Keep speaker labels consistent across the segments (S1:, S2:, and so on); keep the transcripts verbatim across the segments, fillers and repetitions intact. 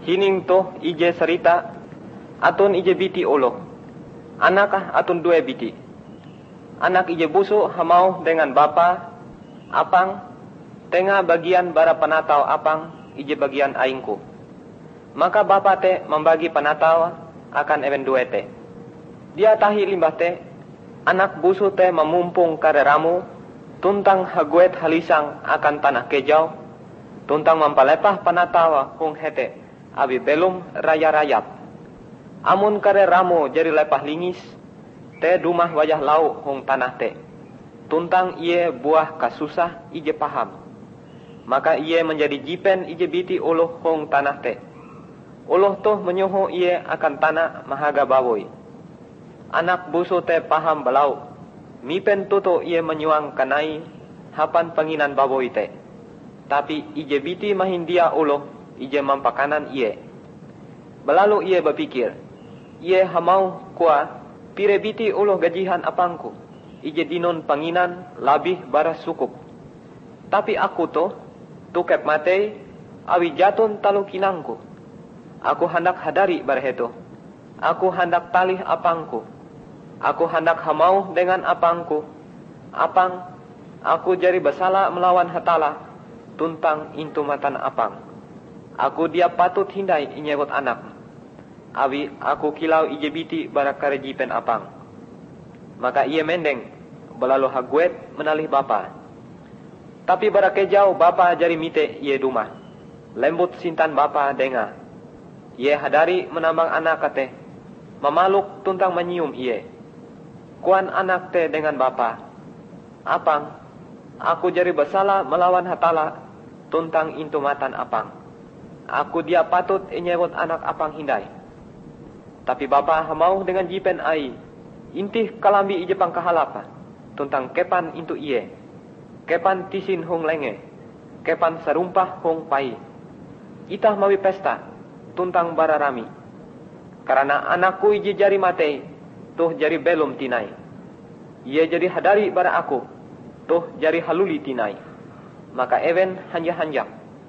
S1: hining toh ije serita atun ije biti ulo. Anakah atun dua biti. Anak ije busuk hamau dengan bapa apang tengah bagian bara panatau apang ije bagian aingku. Maka bapa te membagi panatau akan even dua te. Dia tahi limbah te anak busu te memumpung kareramu tuntang haguet halisang akan tanah kejau tuntang mempalepah panatawa hung hete abi belum raya rayap. Amun kareramu jadi lepah lingis te dumah wajah lau hung tanah te tuntang iye buah kasusah ije paham. Maka iye menjadi jipen ije biti uluh hung tanah te. Uluh toh menyuhu iye akan tanah mahaga bawoy. Anak busu te paham belau. Mipen tuto iye menyuang kanai hapan penginan bawoy te. Tapi ije biti mahindia uluh ije mampakanan iye. Belalu iye berpikir, iye hamau kua pire biti uluh gajihan apangku. Ije dinon penginan labih baras sukup. Tapi aku to tukep matei awi jatun talu kinangku. Aku hendak hadari barheto. Aku hendak talih apangku. Aku hendak hamau dengan apangku. Apang, aku jari bersalah melawan hatala tuntang intumatan apang. Aku dia patut hindai inyewot anak. Awi aku kilau ije biti barak karejipen apang. Maka ia mendeng belalu haguet menalih bapa. Tapi barak kejau bapa jari mite ia dumah. Lembut sintan bapa denga. Ie hadari menambang anak te, memaluk tuntang menyium iye. Kuan anak te dengan bapa, apang, aku jari bersalah melawan hatala tuntang intumatan apang. Aku dia patut inyewot anak apang hindai. Tapi bapa hamau dengan jipen ai, intih kalambi ije pang kahalapa, tuntang kepan intu iye, kepan tisin hung lenge, kepan serumpah hung pai. Itah mawi pesta tuntang bararami. Karena anakku ije jari matei, tuh jari belum tinai. Ia jadi hadari bara aku, tuh jari haluli tinai. Maka even hanja-hanjak.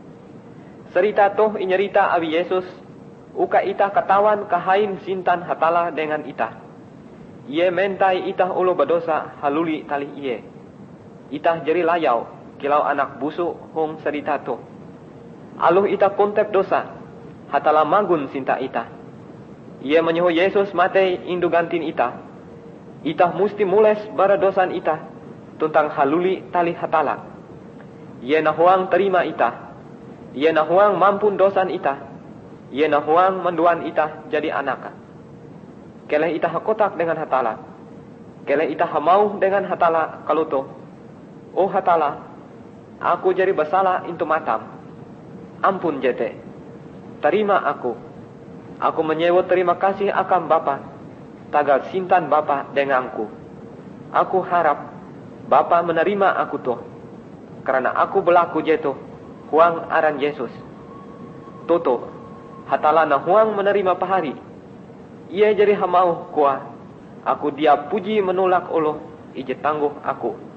S1: Serita tuh inyerita awi Yesus, uka itah katawan kahain sintan hatala dengan itah. Ie mentai itah ulo badosa haluli tali iye. Itah jari layau, kilau anak busuk hong serita tuh. Aluh itah kontep dosa, hatala magun sinta ita. Ia menyuhu Yesus matei indu gantin ita. Ita musti mules bara dosan ita tuntang haluli tali hatala. Ia nahuang terima ita. Ia nahuang mampun dosan ita. Ia nahuang menduan ita jadi anak. Keleh ita hakotak dengan hatala. Keleh ita hamau dengan hatala kaluto. Oh hatala, aku jadi bersalah intu matam. Ampun jete. Terima aku. Aku menyewot terima kasih akan Bapa. Tagal sintan Bapa denganku. Aku harap Bapa menerima aku toh. Karena aku berlaku jeto. Huang aran Yesus. Toto. Hatala na huang menerima pahari. Ia jadi hamau kuah. Aku dia puji menolak Allah. Ije tangguh aku.